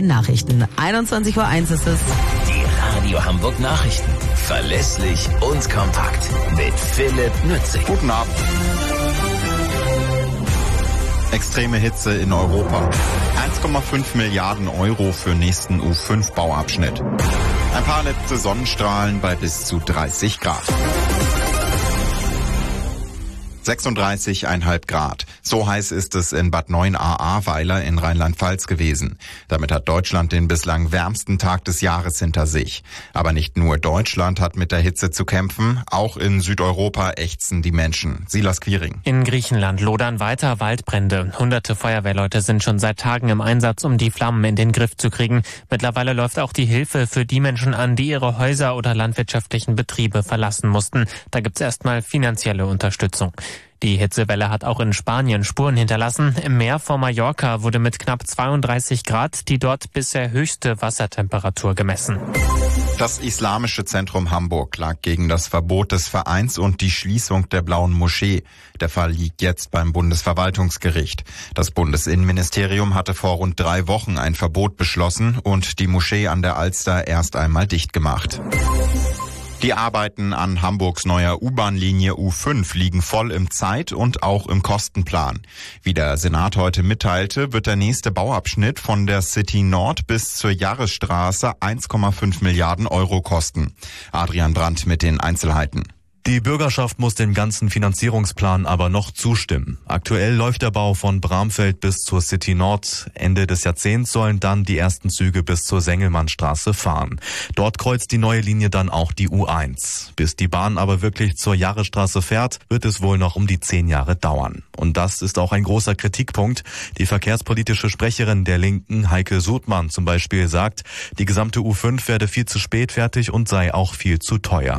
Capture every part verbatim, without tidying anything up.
den Nachrichten. einundzwanzig Uhr eins ist es. Die Radio Hamburg Nachrichten. Verlässlich und kompakt. Mit Philipp Nützig. Guten Abend. Extreme Hitze in Europa. eins Komma fünf Milliarden Euro für nächsten U fünf Bauabschnitt. Ein paar letzte Sonnenstrahlen bei bis zu dreißig Grad. sechsunddreißig Komma fünf Grad. So heiß ist es in Bad Neuenahr-Ahrweiler in Rheinland-Pfalz gewesen. Damit hat Deutschland den bislang wärmsten Tag des Jahres hinter sich. Aber nicht nur Deutschland hat mit der Hitze zu kämpfen, auch in Südeuropa ächzen die Menschen. Silas Quiring. In Griechenland lodern weiter Waldbrände. Hunderte Feuerwehrleute sind schon seit Tagen im Einsatz, um die Flammen in den Griff zu kriegen. Mittlerweile läuft auch die Hilfe für die Menschen an, die ihre Häuser oder landwirtschaftlichen Betriebe verlassen mussten. Da gibt's erstmal finanzielle Unterstützung. Die Hitzewelle hat auch in Spanien Spuren hinterlassen. Im Meer vor Mallorca wurde mit knapp zweiunddreißig Grad die dort bisher höchste Wassertemperatur gemessen. Das Islamische Zentrum Hamburg klagt gegen das Verbot des Vereins und die Schließung der Blauen Moschee. Der Fall liegt jetzt beim Bundesverwaltungsgericht. Das Bundesinnenministerium hatte vor rund drei Wochen ein Verbot beschlossen und die Moschee an der Alster erst einmal dicht gemacht. Die Arbeiten an Hamburgs neuer U-Bahn-Linie U fünf liegen voll im Zeit- und auch im Kostenplan. Wie der Senat heute mitteilte, wird der nächste Bauabschnitt von der City Nord bis zur Jahresstraße eins Komma fünf Milliarden Euro kosten. Adrian Brandt mit den Einzelheiten. Die Bürgerschaft muss dem ganzen Finanzierungsplan aber noch zustimmen. Aktuell läuft der Bau von Bramfeld bis zur City Nord. Ende des Jahrzehnts sollen dann die ersten Züge bis zur Sengelmannstraße fahren. Dort kreuzt die neue Linie dann auch die U eins. Bis die Bahn aber wirklich zur Jahresstraße fährt, wird es wohl noch um die zehn Jahre dauern. Und das ist auch ein großer Kritikpunkt. Die verkehrspolitische Sprecherin der Linken, Heike Sudmann zum Beispiel, sagt, die gesamte U fünf werde viel zu spät fertig und sei auch viel zu teuer.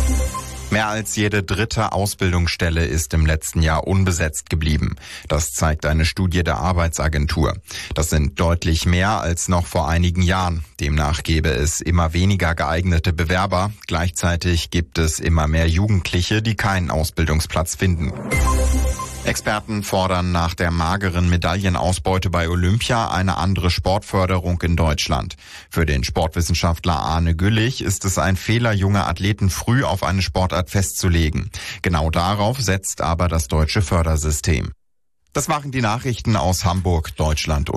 Mehr als jede dritte Ausbildungsstelle ist im letzten Jahr unbesetzt geblieben. Das zeigt eine Studie der Arbeitsagentur. Das sind deutlich mehr als noch vor einigen Jahren. Demnach gäbe es immer weniger geeignete Bewerber. Gleichzeitig gibt es immer mehr Jugendliche, die keinen Ausbildungsplatz finden. Experten fordern nach der mageren Medaillenausbeute bei Olympia eine andere Sportförderung in Deutschland. Für den Sportwissenschaftler Arne Güllich ist es ein Fehler, junge Athleten früh auf eine Sportart festzulegen. Genau darauf setzt aber das deutsche Fördersystem. Das waren die Nachrichten aus Hamburg, Deutschland.